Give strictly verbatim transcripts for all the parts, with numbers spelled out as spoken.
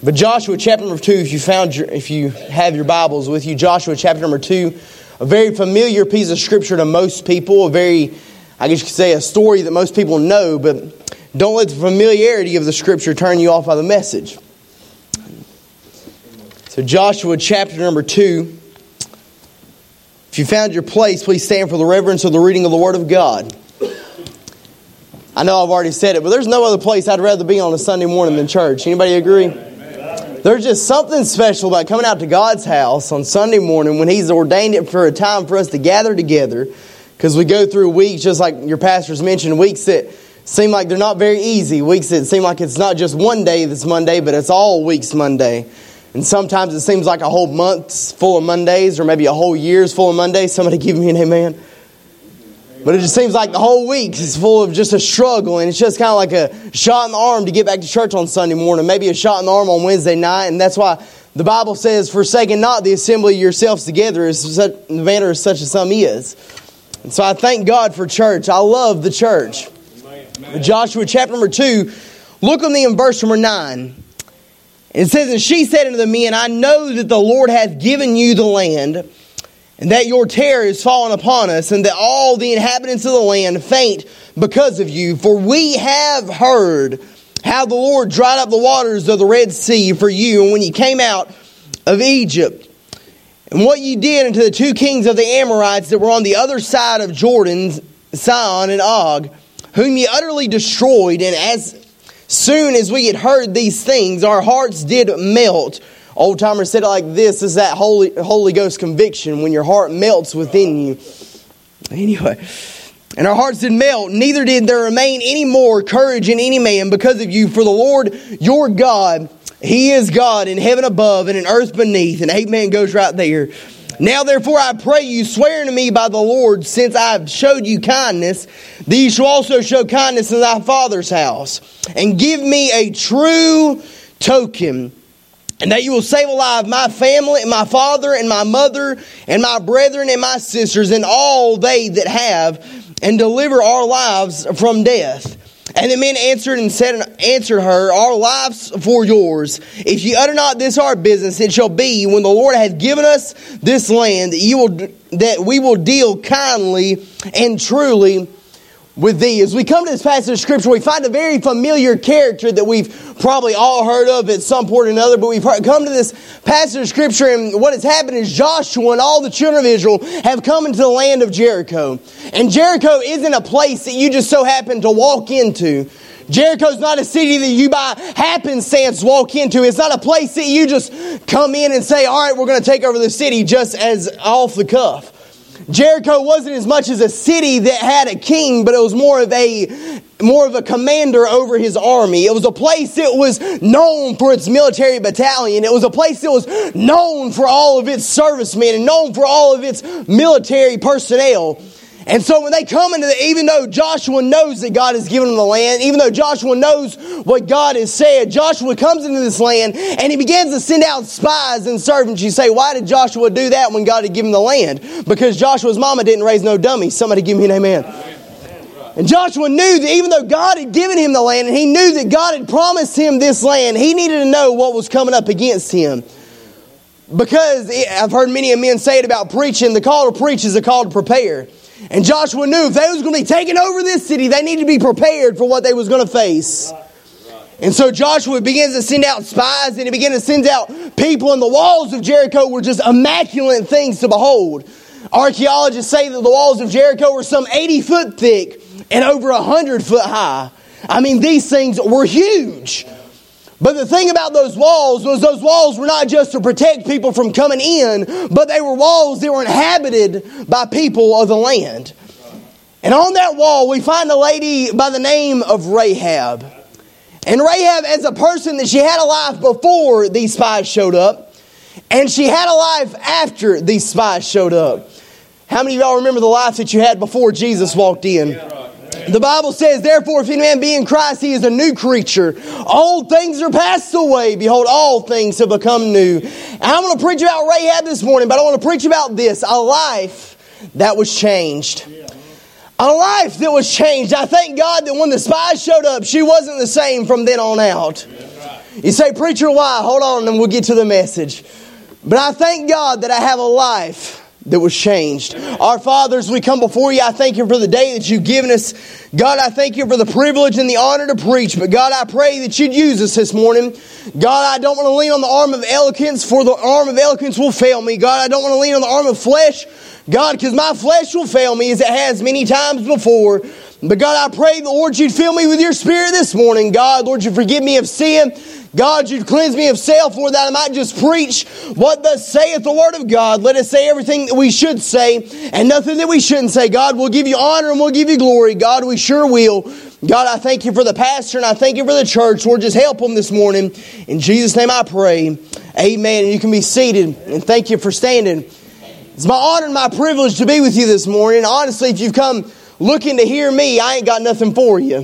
But Joshua chapter number two, if you found your, if you have your Bibles with you, Joshua chapter number two, a very familiar piece of scripture to most people, a very, I guess you could say, a story that most people know, but don't let the familiarity of the scripture turn you off by the message. So Joshua chapter number two, if you found your place, please stand for the reverence of the reading of the Word of God. I know I've already said it, but there's no other place I'd rather be on a Sunday morning than church. Anybody agree? There's just something special about coming out to God's house on Sunday morning when He's ordained it for a time for us to gather together. Because we go through weeks, just like your pastors mentioned, weeks that seem like they're not very easy. Weeks that seem like it's not just one day that's Monday, but it's all weeks Monday. And sometimes it seems like a whole month's full of Mondays, or maybe a whole year's full of Mondays. Somebody give me an amen. But it just seems like the whole week is full of just a struggle. And it's just kind of like a shot in the arm to get back to church on Sunday morning. Maybe a shot in the arm on Wednesday night. And that's why the Bible says, forsaking not the assembly of yourselves together, as such, the manner as such as some is. And so I thank God for church. I love the church. Amen. Joshua chapter number two, look on me in verse number nine. It says, and she said unto the men, I know that the Lord hath given you the land, and that your terror is fallen upon us, and that all the inhabitants of the land faint because of you. For we have heard how the Lord dried up the waters of the Red Sea for you, and when you came out of Egypt, and what you did unto the two kings of the Amorites that were on the other side of Jordan, Sihon and Og, whom ye utterly destroyed. And as soon as we had heard these things, our hearts did melt. Old timers said it like this: this is that Holy Holy Ghost conviction when your heart melts within you. Anyway, and our hearts did melt, neither did there remain any more courage in any man because of you. For the Lord your God, He is God in heaven above and in earth beneath. And amen goes right there. Now therefore I pray you, swear unto me by the Lord, since I have showed you kindness, that you shall also show kindness in thy father's house, and give me a true token, and that you will save alive my family, and my father, and my mother, and my brethren, and my sisters, and all they that have, and deliver our lives from death. And the men answered and said, answered her, our lives for yours. If ye utter not this our business, it shall be, when the Lord hath given us this land, that you will that we will deal kindly and truly with thee. As we come to this passage of Scripture, we find a very familiar character that we've probably all heard of at some point or another. But we've come to this passage of Scripture, and what has happened is Joshua and all the children of Israel have come into the land of Jericho. And Jericho isn't a place that you just so happen to walk into. Jericho's not a city that you by happenstance walk into. It's not a place that you just come in and say, all right, we're going to take over the city just as off the cuff. Jericho wasn't as much as a city that had a king, but it was more of a more of a commander over his army. It was a place that was known for its military battalion. It was a place that was known for all of its servicemen and known for all of its military personnel. And so when they come into the, even though Joshua knows that God has given them the land, even though Joshua knows what God has said, Joshua comes into this land and he begins to send out spies and servants. You say, why did Joshua do that when God had given the land? Because Joshua's mama didn't raise no dummies. Somebody give me an amen. And Joshua knew that even though God had given him the land and he knew that God had promised him this land, he needed to know what was coming up against him. Because I've heard many men say it about preaching, the call to preach is a call to prepare. And Joshua knew if they was going to be taking over this city, they needed to be prepared for what they was going to face. And so Joshua begins to send out spies, and he begins to send out people, and the walls of Jericho were just immaculate things to behold. Archaeologists say that the walls of Jericho were some eighty foot thick and over one hundred foot high. I mean, these things were huge. But the thing about those walls was those walls were not just to protect people from coming in, but they were walls that were inhabited by people of the land. And on that wall, we find a lady by the name of Rahab. And Rahab, as a person, that she had a life before these spies showed up, and she had a life after these spies showed up. How many of y'all remember the life that you had before Jesus walked in? The Bible says, therefore, if any man be in Christ, he is a new creature. Old things are passed away. Behold, all things have become new. And I'm going to preach about Rahab this morning, but I want to preach about this, a life that was changed. A life that was changed. I thank God that when the spies showed up, she wasn't the same from then on out. You say, preacher, why? Hold on and we'll get to the message. But I thank God that I have a life that was changed. Our fathers, we come before you. I thank you for the day that you've given us. God, I thank you for the privilege and the honor to preach. But God, I pray that you'd use us this morning. God, I don't want to lean on the arm of eloquence, for the arm of eloquence will fail me. God, I don't want to lean on the arm of flesh. God, because my flesh will fail me as it has many times before. But God, I pray, Lord, you'd fill me with your Spirit this morning. God, Lord, you forgive me of sin. God, you'd cleanse me of self, Lord, that I might just preach what thus saith the Word of God. Let us say everything that we should say and nothing that we shouldn't say. God, we'll give you honor and we'll give you glory. God, we sure will. God, I thank you for the pastor and I thank you for the church. Lord, just help them this morning. In Jesus' name I pray. Amen. And you can be seated. And thank you for standing. It's my honor and my privilege to be with you this morning. Honestly, if you've come looking to hear me, I ain't got nothing for you.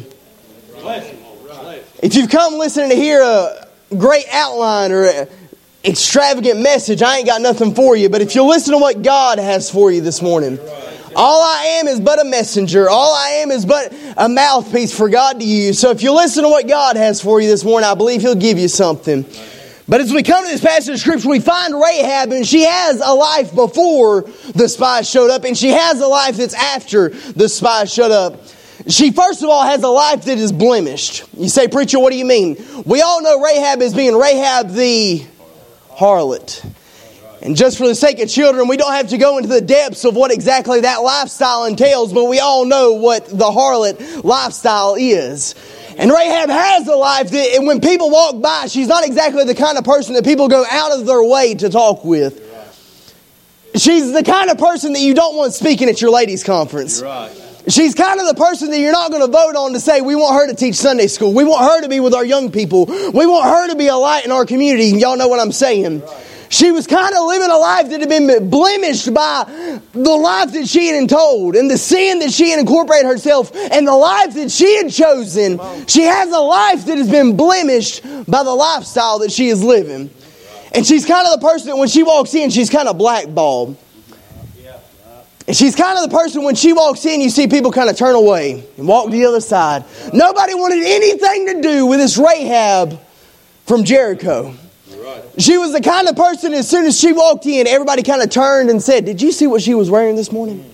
If you've come listening to hear a great outline or an extravagant message, I ain't got nothing for you. But if you listen to what God has for you this morning, all I am is but a messenger. All I am is but a mouthpiece for God to use. So if you listen to what God has for you this morning, I believe He'll give you something. But as we come to this passage of Scripture, we find Rahab, and she has a life before the spies showed up, and she has a life that's after the spies showed up. She, first of all, has a life that is blemished. You say, preacher, what do you mean? We all know Rahab as being Rahab the harlot. And just for the sake of children, we don't have to go into the depths of what exactly that lifestyle entails, but we all know what the harlot lifestyle is. And Rahab has a life that, and when people walk by, she's not exactly the kind of person that people go out of their way to talk with. She's the kind of person that you don't want speaking at your ladies' conference. You're right. She's kind of the person that you're not going to vote on to say, we want her to teach Sunday school. We want her to be with our young people. We want her to be a light in our community. Y'all know what I'm saying. Right. She was kind of living a life that had been blemished by the life that she had told and the sin that she had incorporated herself and the life that she had chosen. She has a life that has been blemished by the lifestyle that she is living. And she's kind of the person that when she walks in, she's kind of blackballed. And she's kind of the person when she walks in, you see people kind of turn away and walk to the other side. Nobody wanted anything to do with this Rahab from Jericho. She was the kind of person, as soon as she walked in, everybody kind of turned and said, did you see what she was wearing this morning?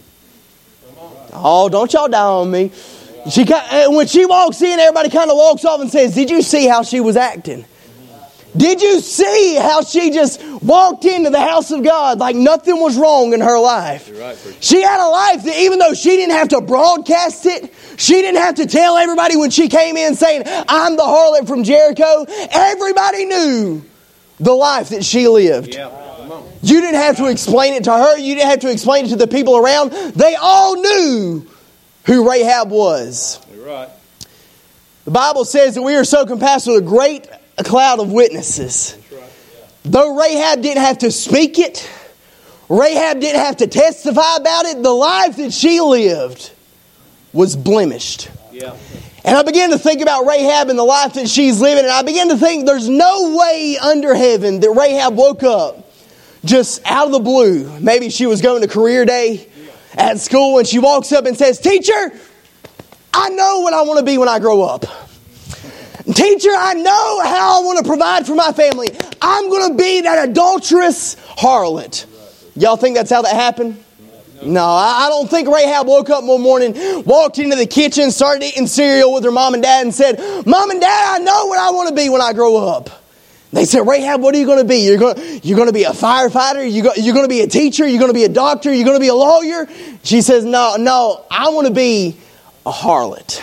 Oh, don't y'all down on me. She, when she walks in, everybody kind of walks off and says, did you see how she was acting? Did you see how she just walked into the house of God like nothing was wrong in her life? Right, she had a life that even though she didn't have to broadcast it, she didn't have to tell everybody when she came in saying, I'm the harlot from Jericho. Everybody knew the life that she lived. Yeah. You didn't have to explain it to her. You didn't have to explain it to the people around. They all knew who Rahab was. You're right. The Bible says that we are so compassed with a great a cloud of witnesses. Right. Yeah. Though Rahab didn't have to speak it, Rahab didn't have to testify about it, the life that she lived was blemished. Yeah. And I began to think about Rahab and the life that she's living, and I began to think there's no way under heaven that Rahab woke up just out of the blue. Maybe she was going to career day at school and she walks up and says, teacher, I know what I want to be when I grow up. Teacher, I know how I want to provide for my family. I'm going to be that adulterous harlot. Y'all think that's how that happened? No, I don't think Rahab woke up one morning, walked into the kitchen, started eating cereal with her mom and dad and said, Mom and Dad, I know what I want to be when I grow up. They said, Rahab, what are you going to be? You're going, you're going to be a firefighter? You're going, you're going to be a teacher? You're going to be a doctor? You're going to be a lawyer? She says, no, no, I want to be a harlot.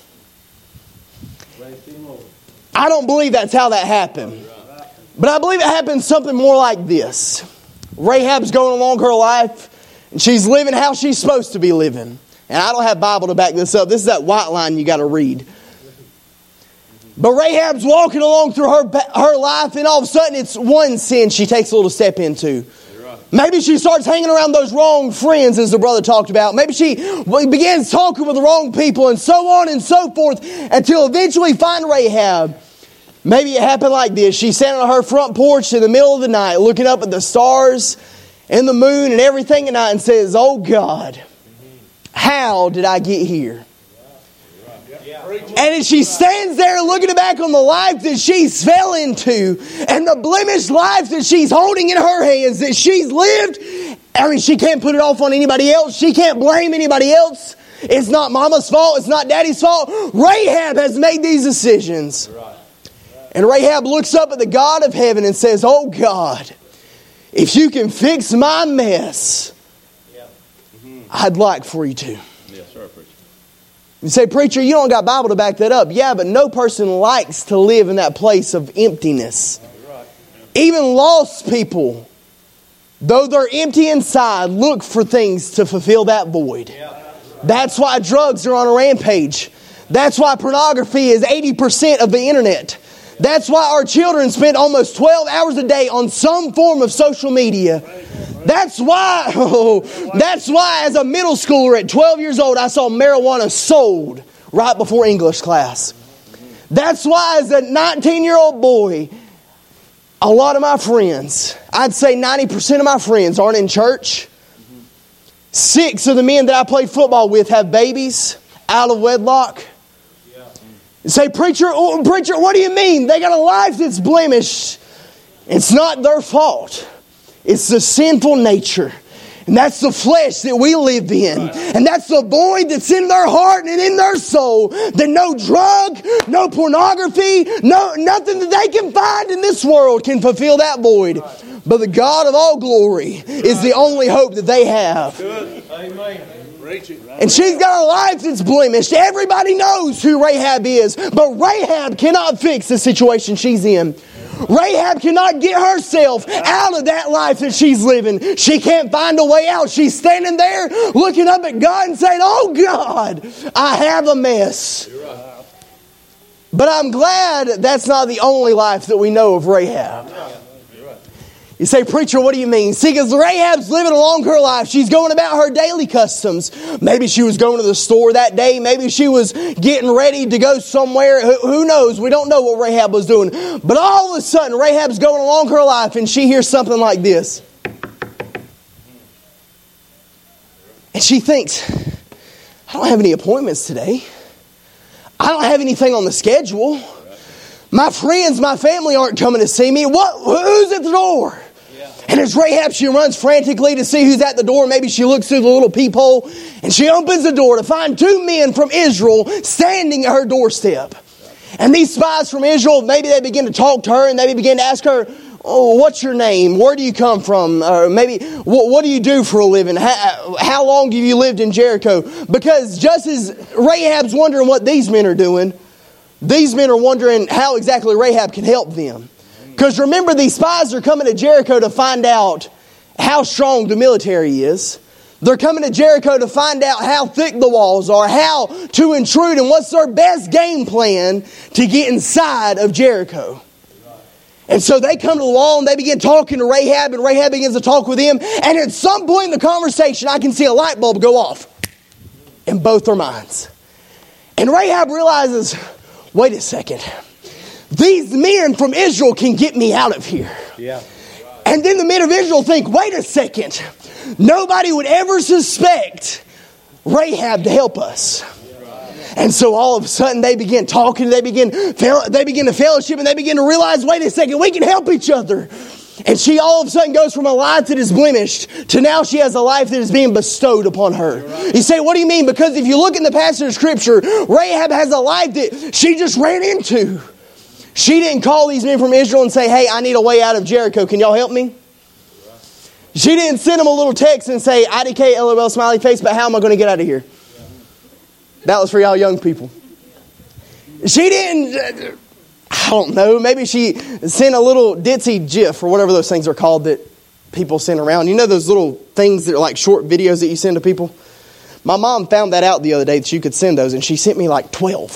I don't believe that's how that happened. But I believe it happened something more like this. Rahab's going along her life, and she's living how she's supposed to be living. And I don't have Bible to back this up. This is that white line you got to read. But Rahab's walking along through her, her life, and all of a sudden it's one sin she takes a little step into. Maybe she starts hanging around those wrong friends, as the brother talked about. Maybe she begins talking with the wrong people, and so on and so forth, until eventually find Rahab. Maybe it happened like this. She's standing on her front porch in the middle of the night, looking up at the stars and the moon and everything at night, and says, oh God, how did I get here? And as she stands there looking back on the life that she's fell into and the blemished life that she's holding in her hands, that she's lived, I mean, she can't put it off on anybody else. She can't blame anybody else. It's not mama's fault. It's not daddy's fault. Rahab has made these decisions. And Rahab looks up at the God of heaven and says, oh God, if you can fix my mess, I'd like for you to. Yes, sir, preacher. You say, preacher, you don't got Bible to back that up. Yeah, but no person likes to live in that place of emptiness. Even lost people, though they're empty inside, look for things to fulfill that void. That's why drugs are on a rampage. That's why pornography is eighty percent of the internet. That's why our children spend almost twelve hours a day on some form of social media. That's why, oh, that's why as a middle schooler at twelve years old, I saw marijuana sold right before English class. That's why as a nineteen-year-old boy, a lot of my friends, I'd say ninety percent of my friends aren't in church. Six of the men that I played football with have babies out of wedlock. You say, preacher, oh, preacher, what do you mean? They got a life that's blemished. It's not their fault. It's the sinful nature. And that's the flesh that we live in. And that's the void that's in their heart and in their soul. That no drug, no pornography, no nothing that they can find in this world can fulfill that void. But the God of all glory is the only hope that they have. Amen. And she's got a life that's blemished. Everybody knows who Rahab is. But Rahab cannot fix the situation she's in. Rahab cannot get herself out of that life that she's living. She can't find a way out. She's standing there looking up at God and saying, oh God, I have a mess. But I'm glad that's not the only life that we know of Rahab. You say, preacher, what do you mean? See, because Rahab's living along her life. She's going about her daily customs. Maybe she was going to the store that day. Maybe she was getting ready to go somewhere. Who, who knows? We don't know what Rahab was doing. But all of a sudden, Rahab's going along her life and she hears something like this. And she thinks, I don't have any appointments today. I don't have anything on the schedule. My friends, my family aren't coming to see me. What? Who's at the door? And as Rahab, she runs frantically to see who's at the door. Maybe she looks through the little peephole and she opens the door to find two men from Israel standing at her doorstep. And these spies from Israel, maybe they begin to talk to her and they begin to ask her, oh, what's your name? Where do you come from? Or maybe, what, what do you do for a living? How, how long have you lived in Jericho? Because just as Rahab's wondering what these men are doing, these men are wondering how exactly Rahab can help them. Because remember, these spies are coming to Jericho to find out how strong the military is. They're coming to Jericho to find out how thick the walls are, how to intrude, and what's their best game plan to get inside of Jericho. And so they come to the wall and they begin talking to Rahab, and Rahab begins to talk with them. And at some point in the conversation, I can see a light bulb go off in both their minds. And Rahab realizes, wait a second. These men from Israel can get me out of here. Yeah. And then the men of Israel think, wait a second. Nobody would ever suspect Rahab to help us. And so all of a sudden they begin talking, they begin, they begin to fellowship, and they begin to realize, wait a second, we can help each other. And she all of a sudden goes from a life that is blemished to now she has a life that is being bestowed upon her. You say, what do you mean? Because if you look in the passage of Scripture, Rahab has a life that she just ran into. She didn't call these men from Israel and say, hey, I need a way out of Jericho. Can y'all help me? She didn't send them a little text and say, I D K, LOL, smiley face, but how am I going to get out of here? That was for y'all young people. She didn't, I don't know, maybe she sent a little ditzy GIF or whatever those things are called that people send around. You know those little things that are like short videos that you send to people? My mom found that out the other day that you could send those, and she sent me like twelve.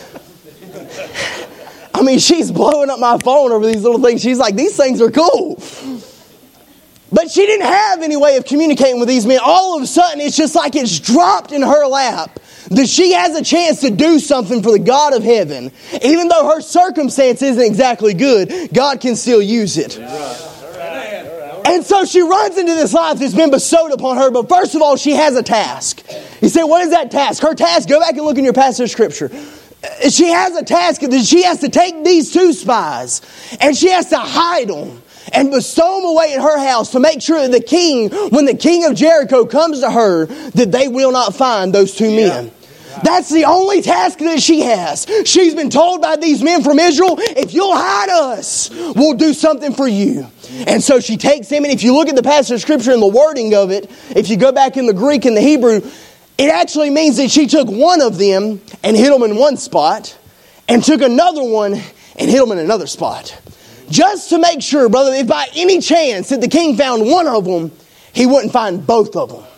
I mean, she's blowing up my phone over these little things. She's like, these things are cool. But she didn't have any way of communicating with these men. All of a sudden, it's just like it's dropped in her lap that she has a chance to do something for the God of heaven. Even though her circumstance isn't exactly good, God can still use it. And so she runs into this life that's been bestowed upon her. But first of all, she has a task. You say, what is that task? Her task, go back and look in your passage of Scripture. she has a task that she has to take these two spies and she has to hide them and bestow them away in her house to make sure that the king, when the king of Jericho comes to her, that they will not find those two men. Yeah. That's the only task that she has. She's been told by these men from Israel, if you'll hide us, we'll do something for you. And so she takes them, and if you look at the passage of Scripture and the wording of it, if you go back in the Greek and the Hebrew, it actually means that she took one of them and hid them in one spot, and took another one and hid them in another spot. Just to make sure, brother, if by any chance that the king found one of them, he wouldn't find both of them.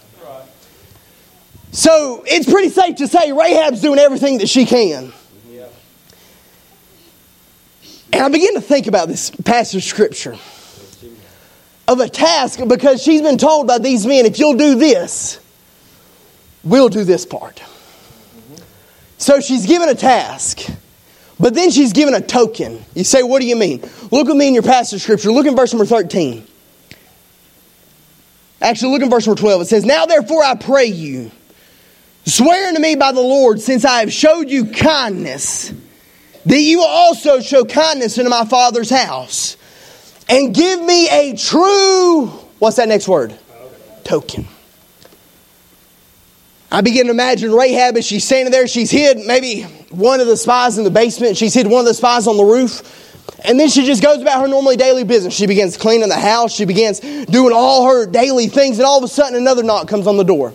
So it's pretty safe to say Rahab's doing everything that she can. Yeah. And I begin to think about this passage of Scripture of a task, because she's been told by these men, if you'll do this, we'll do this part. Mm-hmm. So she's given a task, but then she's given a token. You say, what do you mean? Look with me in your passage of Scripture. Look in verse number thirteen. Actually, look in verse number twelve. It says, now therefore I pray you, swear unto me by the Lord, since I have showed you kindness, that you will also show kindness unto my father's house, and give me a true, what's that next word? Token. I begin to imagine Rahab as she's standing there. She's hid maybe one of the spies in the basement. She's hid one of the spies on the roof. And then she just goes about her normally daily business. She begins cleaning the house. She begins doing all her daily things. And all of a sudden another knock comes on the door.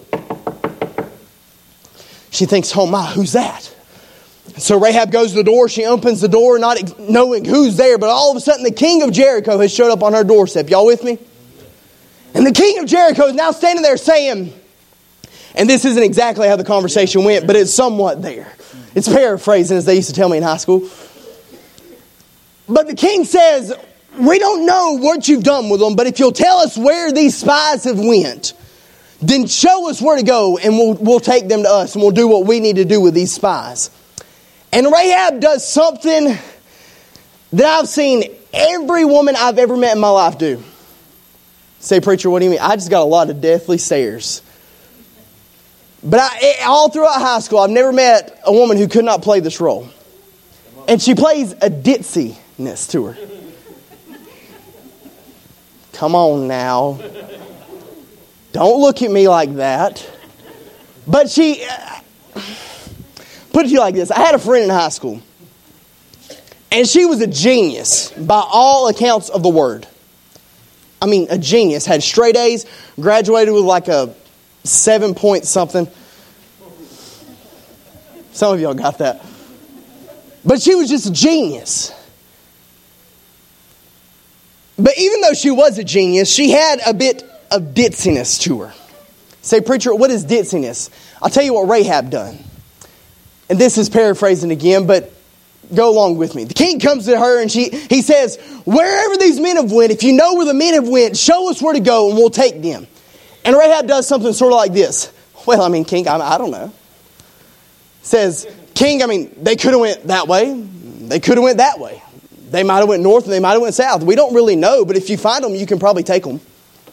She thinks, oh my, who's that? So Rahab goes to the door. She opens the door, not knowing who's there. But all of a sudden the king of Jericho has showed up on her doorstep. Y'all with me? And the king of Jericho is now standing there saying, and this isn't exactly how the conversation went, but it's somewhat there. It's paraphrasing, as they used to tell me in high school. But the king says, we don't know what you've done with them, but if you'll tell us where these spies have went, then show us where to go, and we'll, we'll take them to us, and we'll do what we need to do with these spies. And Rahab does something that I've seen every woman I've ever met in my life do. Say, preacher, what do you mean? I just got a lot of deathly stares. But I, all throughout high school, I've never met a woman who could not play this role. And she plays a ditziness to her. Come on now. Don't look at me like that. But she, uh, put it to you like this. I had a friend in high school. And she was a genius by all accounts of the word. I mean, a genius. Had straight A's, graduated with like a seven point something. Some of y'all got that. But she was just a genius. But even though she was a genius, she had a bit of ditziness to her. Say, preacher, what is ditziness? I'll tell you what Rahab done. And this is paraphrasing again, but go along with me. The king comes to her and she he says, wherever these men have went, if you know where the men have went, show us where to go and we'll take them. And Rahab does something sort of like this. Well, I mean, king, I, I don't know. Says, king, I mean, they could have went that way. They could have went that way. They might have went north and they might have went south. We don't really know, but if you find them, you can probably take them.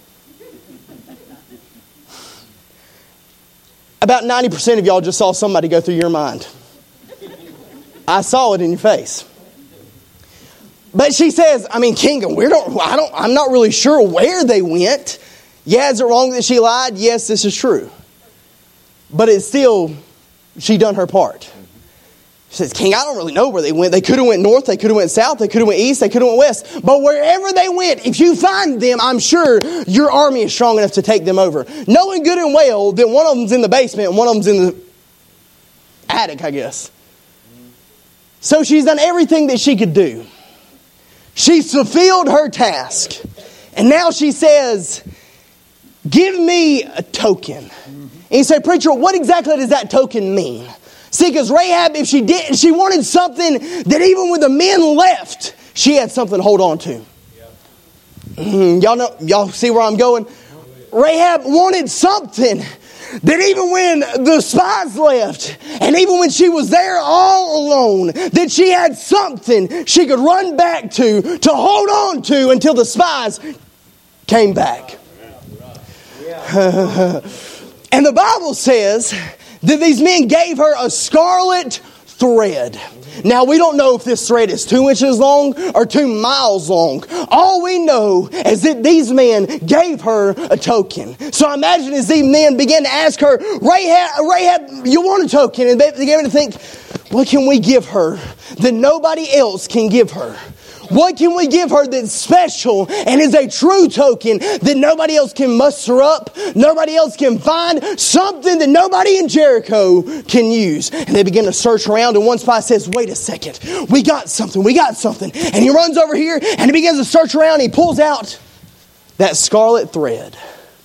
About ninety percent of y'all just saw somebody go through your mind. I saw it in your face. But she says, I mean, king, we don't, I don't, I'm not really sure where they went. Yeah, is it wrong that she lied? Yes, this is true. But it's still, she done her part. She says, king, I don't really know where they went. They could have went north. They could have went south. They could have went east. They could have went west. But wherever they went, if you find them, I'm sure your army is strong enough to take them over. Knowing good and well that one of them's in the basement and one of them's in the attic, I guess. So she's done everything that she could do. She's fulfilled her task. And now she says, give me a token. And you say, preacher, what exactly does that token mean? See, because Rahab, if she did, she wanted something that even when the men left, she had something to hold on to. Mm, y'all know, y'all see where I'm going? Rahab wanted something that even when the spies left, and even when she was there all alone, that she had something she could run back to, to hold on to until the spies came back. And the Bible says that these men gave her a scarlet thread. Now, we don't know if this thread is two inches long or two miles long. All we know is that these men gave her a token. So I imagine as these men began to ask her, Rahab, Rahab, you want a token? And they began to think, what can we give her that nobody else can give her? What can we give her that's special and is a true token that nobody else can muster up, nobody else can find, something that nobody in Jericho can use? And they begin to search around, and one spy says, wait a second, we got something, we got something. And he runs over here and he begins to search around and he pulls out that scarlet thread.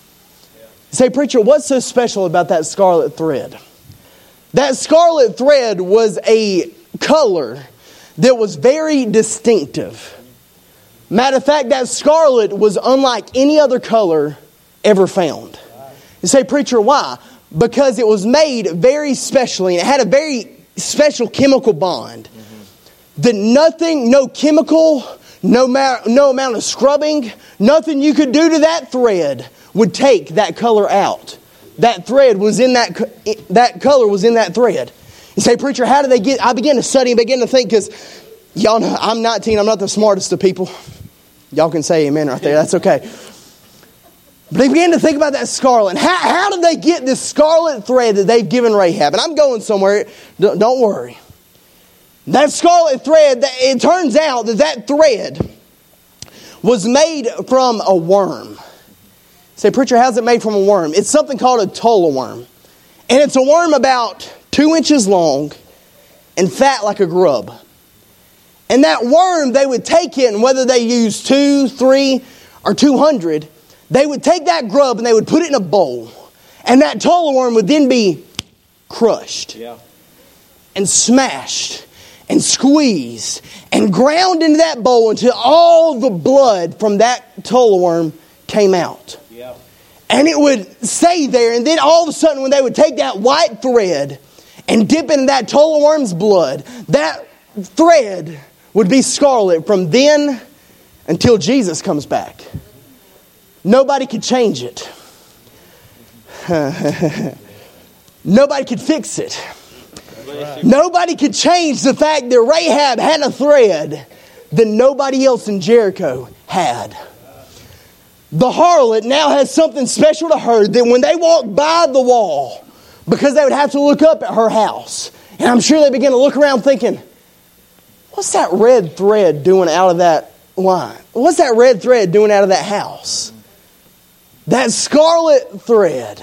You say, preacher, what's so special about that scarlet thread? That scarlet thread was a color that was very distinctive. Matter of fact, that scarlet was unlike any other color ever found. You say, preacher, why? Because it was made very specially, and it had a very special chemical bond. Mm-hmm. That nothing, no chemical, no, ma- no amount of scrubbing, nothing you could do to that thread would take that color out. That thread was in that, that color was in that thread. You say, preacher, how did they get... I began to study and began to think, because y'all know, I'm nineteen, I'm not the smartest of people. Y'all can say amen right there, that's okay. But they began to think about that scarlet. How, how did they get this scarlet thread that they've given Rahab? And I'm going somewhere, don't worry. That scarlet thread, it turns out that that thread was made from a worm. You say, preacher, how's it made from a worm? It's something called a tola worm. And it's a worm about two inches long and fat like a grub. And that worm, they would take it, and whether they used two, three, or two hundred, they would take that grub and they would put it in a bowl. And that tola worm would then be crushed. Yeah. And smashed and squeezed and ground into that bowl until all the blood from that tola worm came out. Yeah. And it would stay there, and then all of a sudden when they would take that white thread and dip into that tola worm's blood, that thread would be scarlet from then until Jesus comes back. Nobody could change it. Nobody could fix it. Nobody could change the fact that Rahab had a thread that nobody else in Jericho had. The harlot now has something special to her that when they walked by the wall, because they would have to look up at her house, and I'm sure they began to look around thinking, what's that red thread doing out of that line? What's that red thread doing out of that house? That scarlet thread.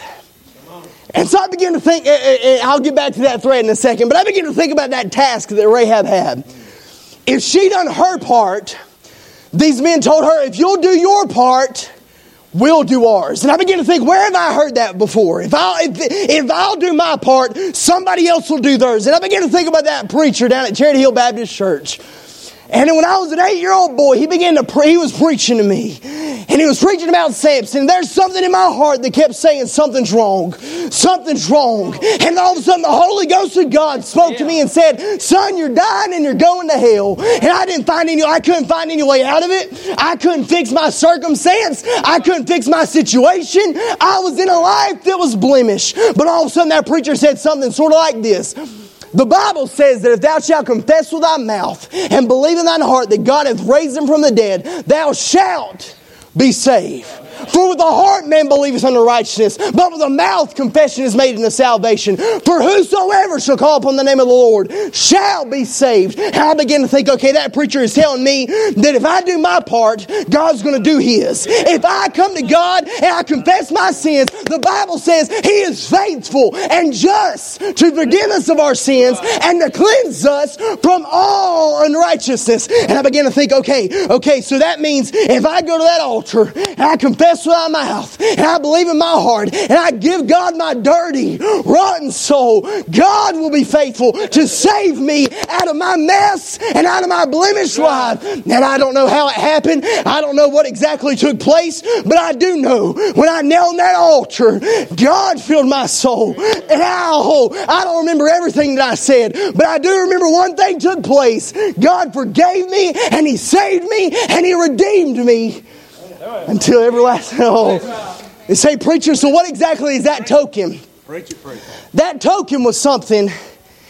And so I began to think, and I'll get back to that thread in a second, but I began to think about that task that Rahab had. If she done her part, these men told her, if you'll do your part, we'll do ours. And I began to think, where have I heard that before? If I'll, if, if I'll do my part, somebody else will do theirs. And I began to think about that preacher down at Charity Hill Baptist Church. And when I was an eight-year-old boy, he began to pre- he was preaching to me. And he was preaching about Samson. There's something in my heart that kept saying something's wrong. Something's wrong. And all of a sudden the Holy Ghost of God spoke yeah. to me and said, son, you're dying and you're going to hell. And I didn't find any, I couldn't find any way out of it. I couldn't fix my circumstance. I couldn't fix my situation. I was in a life that was blemished. But all of a sudden that preacher said something sort of like this. The Bible says that if thou shalt confess with thy mouth and believe in thine heart that God hath raised him from the dead, thou shalt be saved. For with the heart man believeth unto righteousness, but with the mouth confession is made unto salvation. For whosoever shall call upon the name of the Lord shall be saved. And I begin to think, okay, that preacher is telling me that if I do my part, God's going to do his. If I come to God and I confess my sins, the Bible says he is faithful and just to forgive us of our sins and to cleanse us from all unrighteousness. And I begin to think, okay, okay, so that means if I go to that altar and I confess with my mouth and I believe in my heart and I give God my dirty, rotten soul, God will be faithful to save me out of my mess and out of my blemished life. And I don't know how it happened. I don't know what exactly took place, but I do know when I knelt on that altar, God filled my soul. And I, oh, I don't remember everything that I said, but I do remember one thing took place. God forgave me and he saved me and he redeemed me. Until everlasting. Oh. They say, preacher, so what exactly is that token? Preach it, preach it. That token was something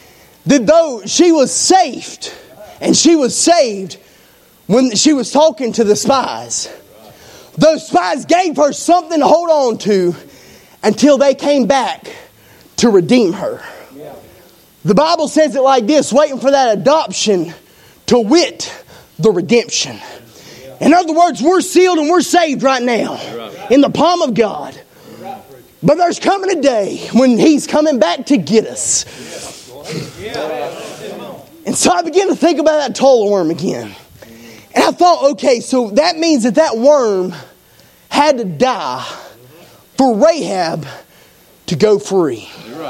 that though she was saved, and she was saved when she was talking to the spies, those spies gave her something to hold on to until they came back to redeem her. The Bible says it like this, waiting for that adoption, to wit, the redemption. In other words, we're sealed and we're saved right now in the palm of God. But there's coming a day when He's coming back to get us. And so I began to think about that toll worm again. And I thought, okay, so that means that that worm had to die for Rahab to go free.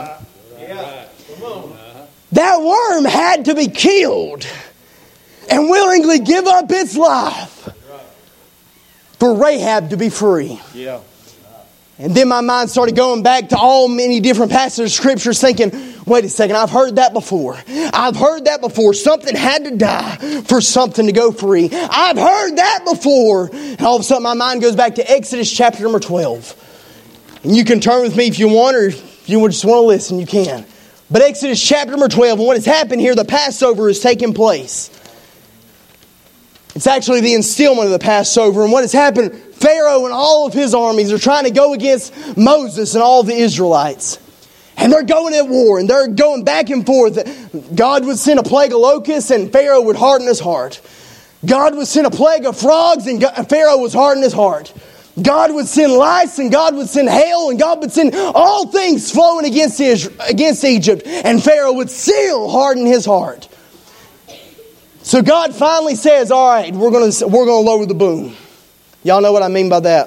That worm had to be killed and willingly give up its life for Rahab to be free. Yeah. And then my mind started going back to all many different passages of Scripture, thinking, wait a second, I've heard that before. I've heard that before. Something had to die for something to go free. I've heard that before. And all of a sudden my mind goes back to Exodus chapter number twelve. And you can turn with me if you want, or if you just want to listen, you can. But Exodus chapter number twelve, and what has happened here, the Passover is taking place. It's actually the instillment of the Passover. And what has happened, Pharaoh and all of his armies are trying to go against Moses and all the Israelites. And they're going at war, and they're going back and forth. God would send a plague of locusts, and Pharaoh would harden his heart. God would send a plague of frogs, and Pharaoh was hardening his heart. God would send lice, and God would send hail, and God would send all things flowing against Israel, against Egypt. And Pharaoh would still harden his heart. So God finally says, all right, we're going to we're going to lower the boom. Y'all know what I mean by that?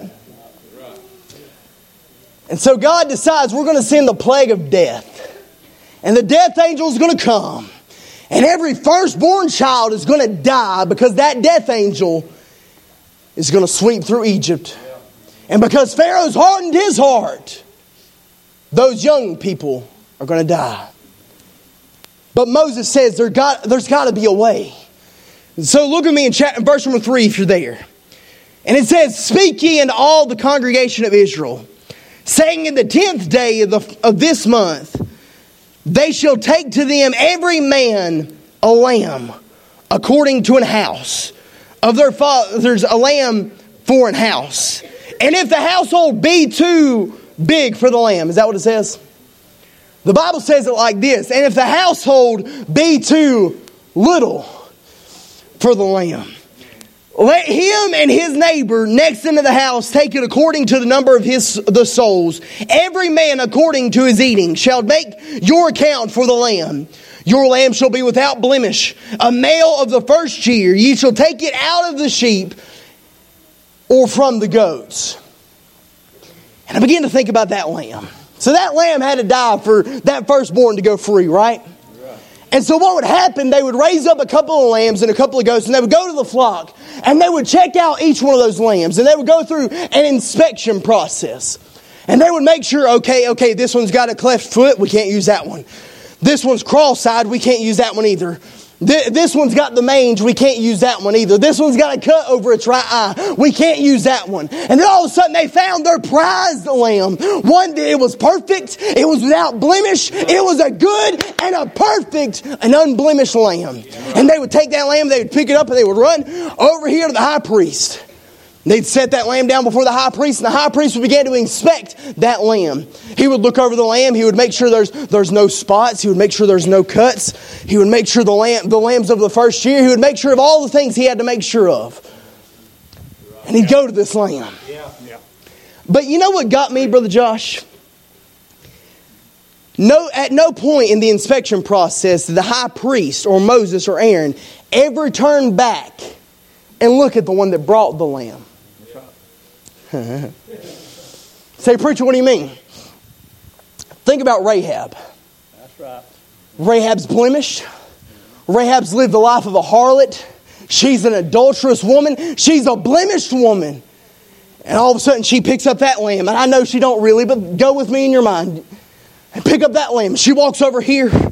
And so God decides we're going to send the plague of death. And the death angel is going to come. And every firstborn child is going to die because that death angel is going to sweep through Egypt. And because Pharaoh's hardened his heart, those young people are going to die. But Moses says there got, there's got to be a way. So look at me in chat, verse number three if you're there. And it says, speak ye unto all the congregation of Israel, saying in the tenth day of, the, of this month, they shall take to them every man a lamb according to an house of their fathers, a lamb for an house. And if the household be too big for the lamb, is that what it says? The Bible says it like this, and if the household be too little for the lamb, let him and his neighbor next into the house take it according to the number of his the souls. Every man according to his eating shall make your account for the lamb. Your lamb shall be without blemish, a male of the first year. Ye shall take it out of the sheep or from the goats. And I began to think about that lamb. So that lamb had to die for that firstborn to go free, right? And so what would happen, they would raise up a couple of lambs and a couple of goats, and they would go to the flock, and they would check out each one of those lambs, and they would go through an inspection process. And they would make sure, okay, okay, this one's got a cleft foot, we can't use that one. This one's cross-eyed, we can't use that one either. This one's got the mange, we can't use that one either. This one's got a cut over its right eye, we can't use that one. And then all of a sudden they found their prized lamb. One day it was perfect, it was without blemish, it was a good and a perfect and unblemished lamb. And they would take that lamb, they would pick it up, and they would run over here to the high priest. They'd set that lamb down before the high priest, and the high priest would begin to inspect that lamb. He would look over the lamb. He would make sure there's there's no spots. He would make sure there's no cuts. He would make sure the lamb the lambs of the first year. He would make sure of all the things he had to make sure of. And he'd go to this lamb. But you know what got me, Brother Josh? No, at no point in the inspection process did the high priest or Moses or Aaron ever turn back and look at the one that brought the lamb. Say, preacher, what do you mean? Think about Rahab. That's right. Rahab's blemished. Rahab's lived the life of a harlot. She's an adulterous woman. She's a blemished woman. And all of a sudden she picks up that lamb. And I know she don't really, but go with me in your mind. And pick up that lamb. She walks over here.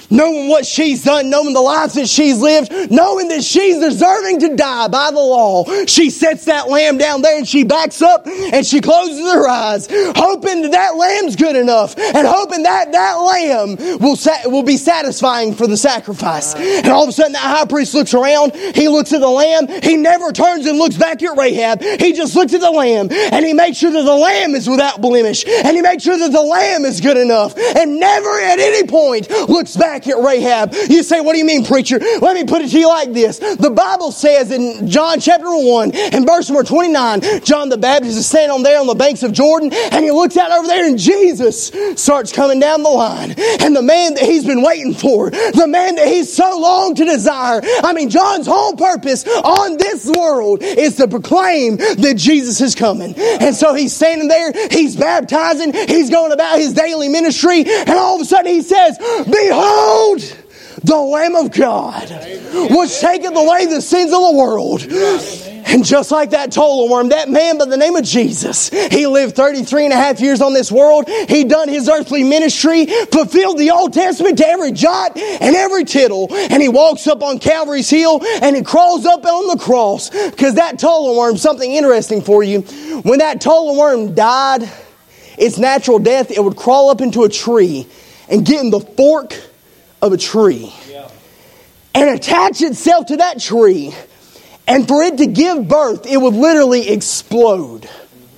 knowing what she's done, knowing the life that she's lived, knowing that she's deserving to die by the law, she sets that lamb down there and she backs up and she closes her eyes, hoping that that lamb's good enough and hoping that that lamb will sa- will be satisfying for the sacrifice. And all of a sudden that high priest looks around, he looks at the lamb, he never turns and looks back at Rahab, he just looks at the lamb and he makes sure that the lamb is without blemish and he makes sure that the lamb is good enough and never at any point looks back at Rahab. You say, what do you mean, preacher? Let me put it to you like this. The Bible says in John chapter one and verse number twenty-nine, John the Baptist is standing on there on the banks of Jordan and he looks out over there and Jesus starts coming down the line. And the man that he's been waiting for, the man that he's so long to desire. I mean, John's whole purpose on this world is to proclaim that Jesus is coming. And so he's standing there, he's baptizing, he's going about his daily ministry, and all of a sudden he says, behold, the Lamb of God, which taketh away the sins of the world. And just like that toll worm, that man by the name of Jesus, he lived thirty-three and a half years on this world. He done his earthly ministry, fulfilled the Old Testament to every jot and every tittle. And he walks up on Calvary's hill and he crawls up on the cross. Because that toll worm, something interesting for you. When that toll worm died, its natural death, it would crawl up into a tree and get in the fork of a tree and attach itself to that tree. And for it to give birth, it would literally explode.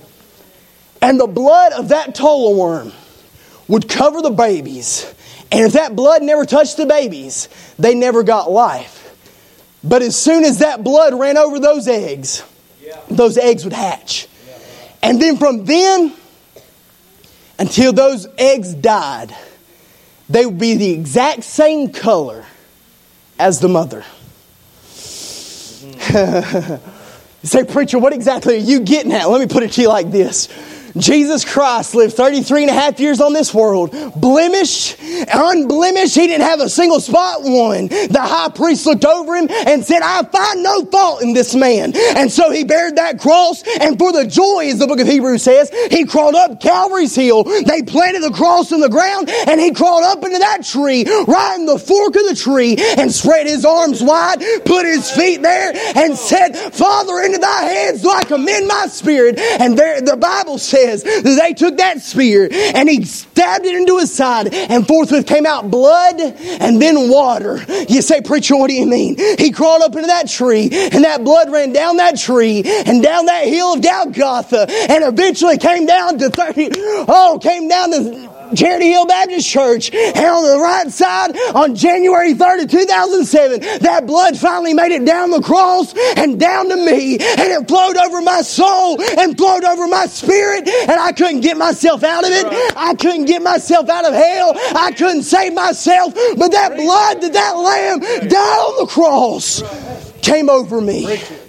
And the blood of that toll worm would cover the babies. And if that blood never touched the babies, they never got life. But as soon as that blood ran over those eggs, those eggs would hatch. And then from then until those eggs died, they would be the exact same color as the mother. You say, preacher, what exactly are you getting at? Let me put it to you like this. Jesus Christ lived thirty-three and a half years on this world, blemished, unblemished. He didn't have a single spot one. The high priest looked over him and said, I find no fault in this man. And so he bared that cross, and for the joy, as the book of Hebrews says, he crawled up Calvary's hill. They planted the cross in the ground, and he crawled up into that tree, right in the fork of the tree, and spread his arms wide, put his feet there, and said, Father, into thy hands do I commend my spirit. And there, the Bible says, that they took that spear and he stabbed it into his side, and forthwith came out blood and then water. You say, preacher, what do you mean? He crawled up into that tree and that blood ran down that tree and down that hill of Golgotha and eventually came down to thirty, oh, came down to Charity Hill Baptist Church. And on the right side, on January third of two thousand seven, that blood finally made it down the cross and down to me, and it flowed over my soul and flowed over my spirit, and I couldn't get myself out of it. I couldn't get myself out of hell. I couldn't save myself, but that blood that that lamb died on the cross came over me.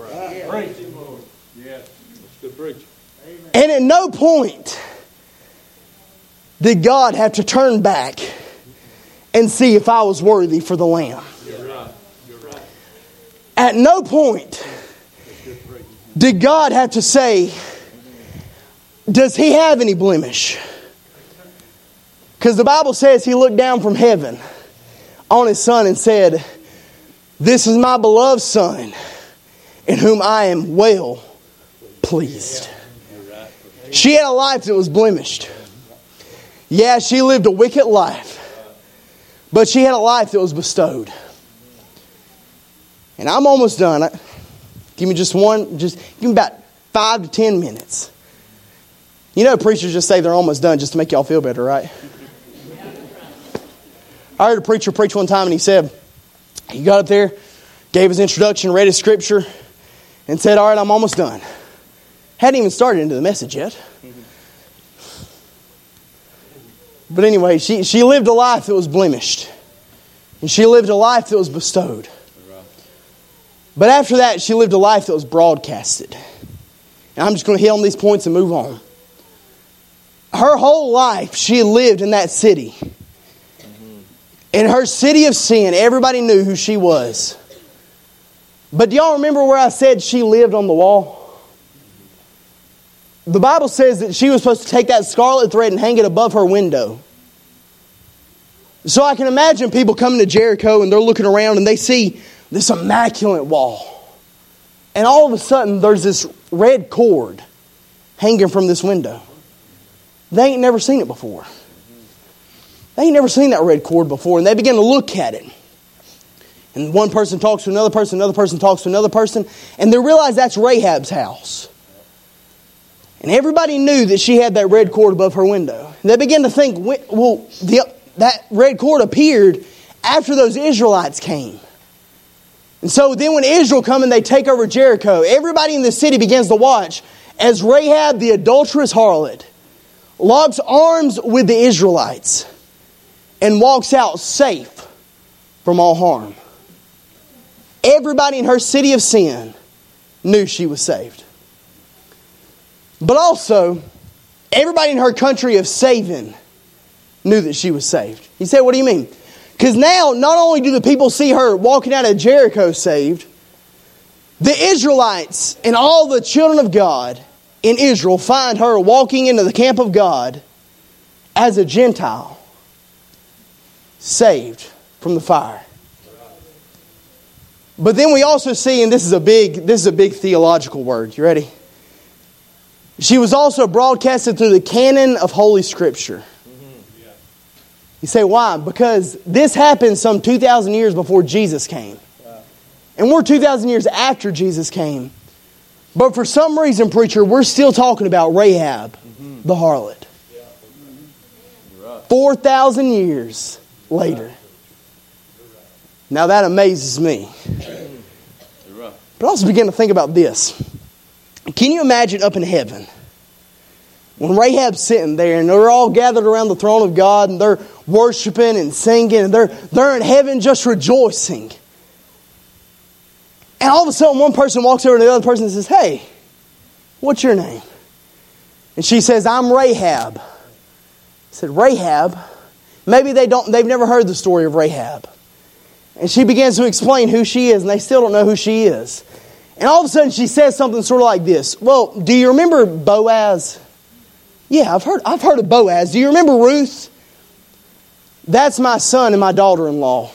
And at no point did God have to turn back and see if I was worthy for the lamb. You're right. You're right. At no point did God have to say, does he have any blemish? Because the Bible says he looked down from heaven on his son and said, this is my beloved son in whom I am well pleased. She had a life that was blemished. Yeah, she lived a wicked life, but she had a life that was bestowed. And I'm almost done. Give me just one, just give me about five to ten minutes. You know, preachers just say they're almost done just to make y'all feel better, right? I heard a preacher preach one time and he said, he got up there, gave his introduction, read his scripture, and said, all right, I'm almost done. Hadn't even started into the message yet. But anyway, she, she lived a life that was blemished. And she lived a life that was bestowed. But after that, she lived a life that was broadcasted. And I'm just going to hit on these points and move on. Her whole life, she lived in that city. In her city of sin, everybody knew who she was. But do y'all remember where I said she lived on the wall? The Bible says that she was supposed to take that scarlet thread and hang it above her window. So I can imagine people coming to Jericho and they're looking around and they see this immaculate wall. And all of a sudden there's this red cord hanging from this window. They ain't never seen it before. They ain't never seen that red cord before. And they begin to look at it. And one person talks to another person, another person talks to another person. And they realize that's Rahab's house. And everybody knew that she had that red cord above her window. And they began to think, well, the, that red cord appeared after those Israelites came. And so then when Israel come and they take over Jericho, everybody in the city begins to watch as Rahab, the adulterous harlot, locks arms with the Israelites and walks out safe from all harm. Everybody in her city of sin knew she was saved. But also, everybody in her country of saving knew that she was saved. You say, what do you mean? Because now, not only do the people see her walking out of Jericho saved, the Israelites and all the children of God in Israel find her walking into the camp of God as a Gentile, saved from the fire. But then we also see, and this is a big, this is a big theological word. You ready? She was also broadcasted through the canon of Holy Scripture. You say, why? Because this happened some two thousand years before Jesus came. And we're two thousand years after Jesus came. But for some reason, preacher, we're still talking about Rahab, mm-hmm. the harlot. four thousand years later. Now that amazes me. But I also begin to think about this. Can you imagine up in heaven when Rahab's sitting there and they're all gathered around the throne of God and they're worshiping and singing and they're, they're in heaven just rejoicing. And all of a sudden one person walks over to the other person and says, hey, what's your name? And she says, I'm Rahab. I said, Rahab? Maybe they don't, they've never heard the story of Rahab. And she begins to explain who she is and they still don't know who she is. And all of a sudden she says something sort of like this. Well, do you remember Boaz? Yeah, I've heard I've heard of Boaz. Do you remember Ruth? That's my son and my daughter-in-law.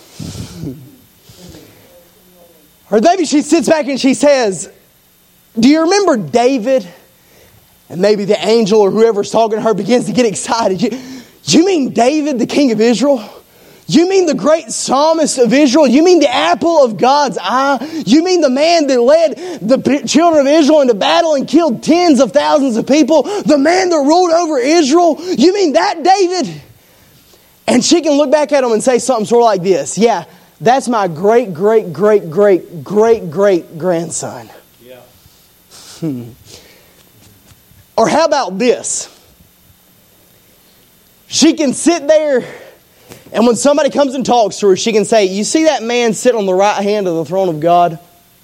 Or maybe she sits back and she says, do you remember David? And maybe the angel or whoever's talking to her begins to get excited. You, you mean David, the king of Israel? You mean the great psalmist of Israel? You mean the apple of God's eye? You mean the man that led the children of Israel into battle and killed tens of thousands of people? The man that ruled over Israel? You mean that David? And she can look back at him and say something sort of like this. Yeah, that's my great, great, great, great, great, great grandson. Yeah. Hmm. Or how about this? She can sit there and when somebody comes and talks to her, she can say, you see that man sitting on the right hand of the throne of God?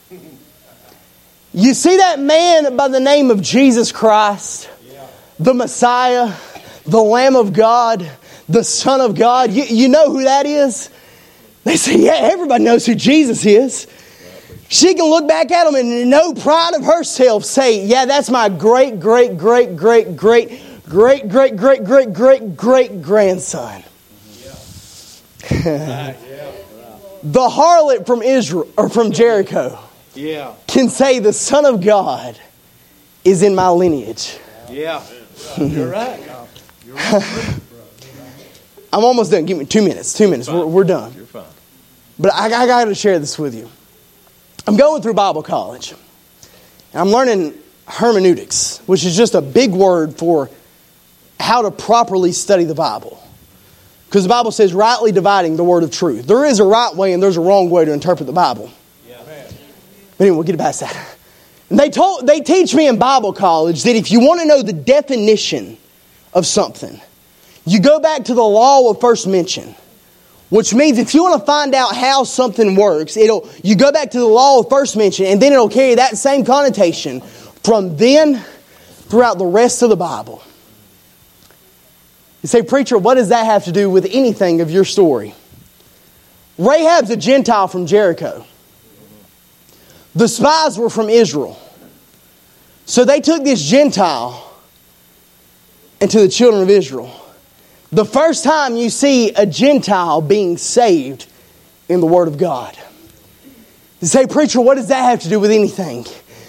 You see that man by the name of Jesus Christ, yeah. the Messiah, the Lamb of God, the Son of God? You, you know who that is? They say, yeah, everybody knows who Jesus is. She can look back at him and in no pride of herself say, yeah, that's my great, great, great, great, great, great, great, great, great, great, great grandson. The harlot from Israel or from Jericho yeah. can say the Son of God is in my lineage. Yeah, you're right. You're right. I'm almost done. Give me two minutes. Two minutes. We're, we're done. You're fine. But I, I got to share this with you. I'm going through Bible college, and I'm learning hermeneutics, which is just a big word for how to properly study the Bible. Because the Bible says rightly dividing the word of truth. There is a right way and there's a wrong way to interpret the Bible. Yeah. But anyway, we'll get past that. And they told, they teach me in Bible college that if you want to know the definition of something, you go back to the law of first mention. Which means if you want to find out how something works, it'll you go back to the law of first mention and then it'll carry that same connotation from then throughout the rest of the Bible. You say, preacher, what does that have to do with anything of your story? Rahab's a Gentile from Jericho. The spies were from Israel. So they took this Gentile into the children of Israel. The first time you see a Gentile being saved in the Word of God. You say, preacher, what does that have to do with anything?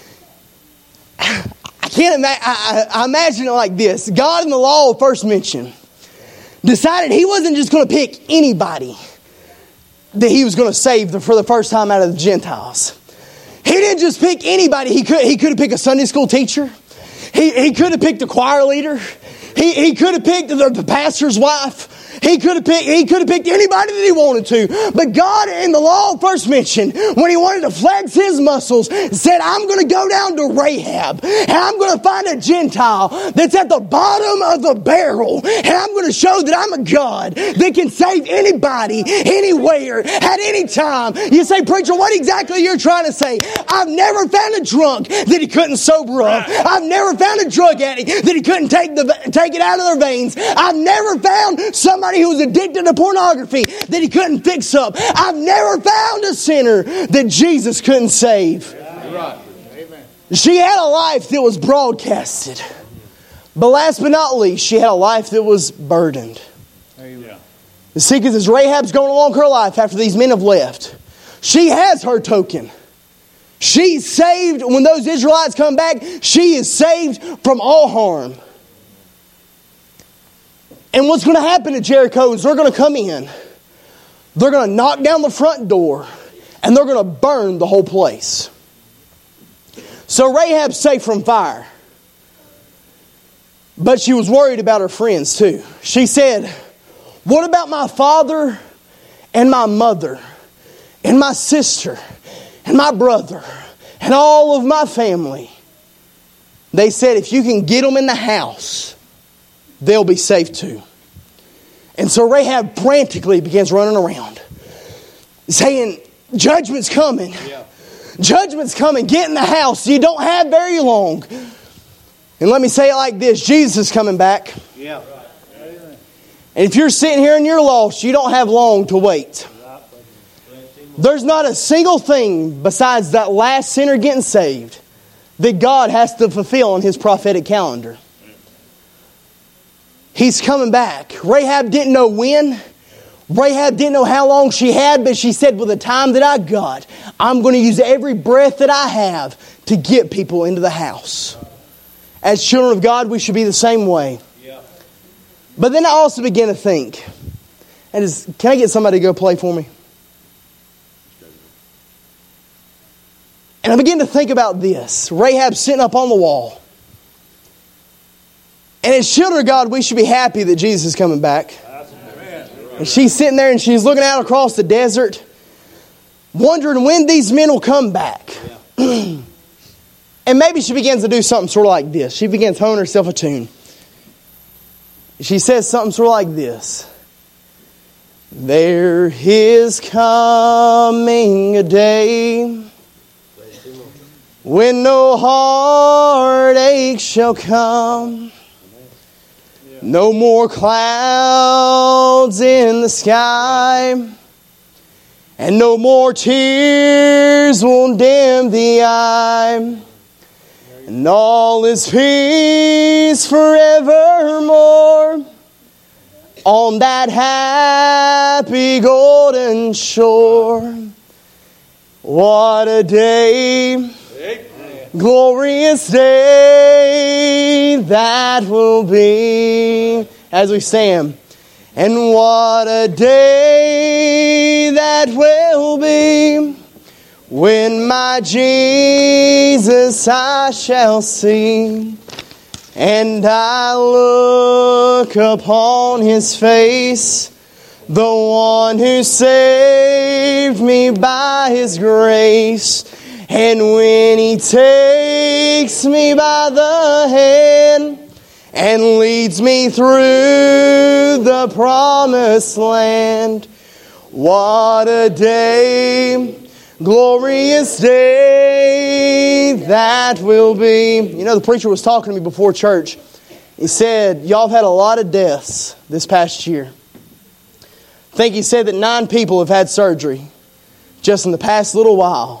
I can't imagine. I, I imagine it like this. God in the law first mentioned decided He wasn't just going to pick anybody that He was going to save for the first time out of the Gentiles. He didn't just pick anybody. He could He could have picked a Sunday school teacher. He, he could have picked a choir leader. He, he could have picked the, the pastor's wife. He could have picked, he could have picked anybody that he wanted to. But God in the law first mentioned, when He wanted to flex His muscles, said, I'm going to go down to Rahab and I'm going to find a Gentile that's at the bottom of the barrel. And I'm going to show that I'm a God that can save anybody, anywhere, at any time. You say, preacher, what exactly you're trying to say? I've never found a drunk that he couldn't sober up. I've never found a drug addict that he couldn't take the take it out of their veins. I've never found somebody who was addicted to pornography that he couldn't fix up. I've never found a sinner that Jesus couldn't save. Right. She had a life that was broadcasted. But last but not least, she had a life that was burdened. You see, because as Rahab's going along her life after these men have left, she has her token. She's saved. When those Israelites come back, she is saved from all harm. And what's going to happen at Jericho is they're going to come in. They're going to knock down the front door. And they're going to burn the whole place. So Rahab's safe from fire. But she was worried about her friends too. She said, what about my father and my mother and my sister and my brother and all of my family? They said, if you can get them in the house, they'll be safe too. And so Rahab frantically begins running around, saying, judgment's coming. Yeah. Judgment's coming. Get in the house. You don't have very long. And let me say it like this. Jesus is coming back. Yeah. And if you're sitting here and you're lost, you don't have long to wait. There's not a single thing besides that last sinner getting saved that God has to fulfill on His prophetic calendar. He's coming back. Rahab didn't know when. Rahab didn't know how long she had, but she said, with the time that I got, I'm going to use every breath that I have to get people into the house. As children of God, we should be the same way. Yeah. But then I also began to think, and is, can I get somebody to go play for me? And I began to think about this. Rahab sitting up on the wall. And as children of God, we should be happy that Jesus is coming back. And she's sitting there and she's looking out across the desert, wondering when these men will come back. Yeah. And maybe she begins to do something sort of like this. She begins humming herself a tune. She says something sort of like this. There is coming a day when no heartache shall come. No more clouds in the sky, and no more tears will dim the eye, and all is peace forevermore on that happy golden shore. What a day, glorious day that will be, as we sang. And what a day that will be, when my Jesus I shall see, and I look upon His face, the one who saved me by His grace. And when He takes me by the hand and leads me through the promised land, what a day, glorious day that will be. You know, the preacher was talking to me before church. He said, y'all have had a lot of deaths this past year. I think he said that nine people have had surgery just in the past little while.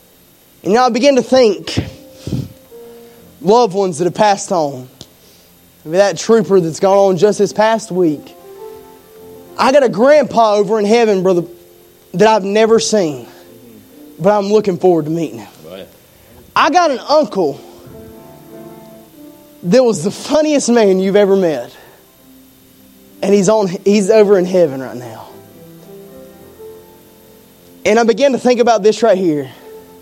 And now I begin to think, loved ones that have passed on. Maybe that trooper that's gone on just this past week. I got a grandpa over in heaven, brother, that I've never seen. But I'm looking forward to meeting him. Right. I got an uncle that was the funniest man you've ever met. And he's on he's over in heaven right now. And I began to think about this right here.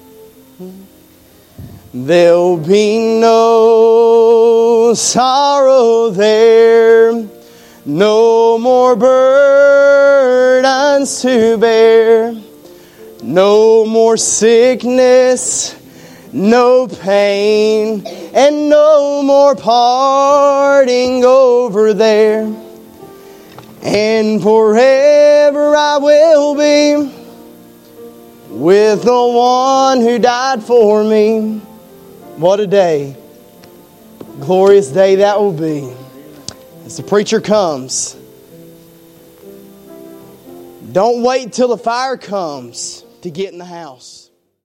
There'll be no sorrow there, no more burdens to bear, no more sickness, no pain, and no more parting over there. And forever I will be with the one who died for me. What a day. Glorious day that will be. As the preacher comes, don't wait till the fire comes to get in the house.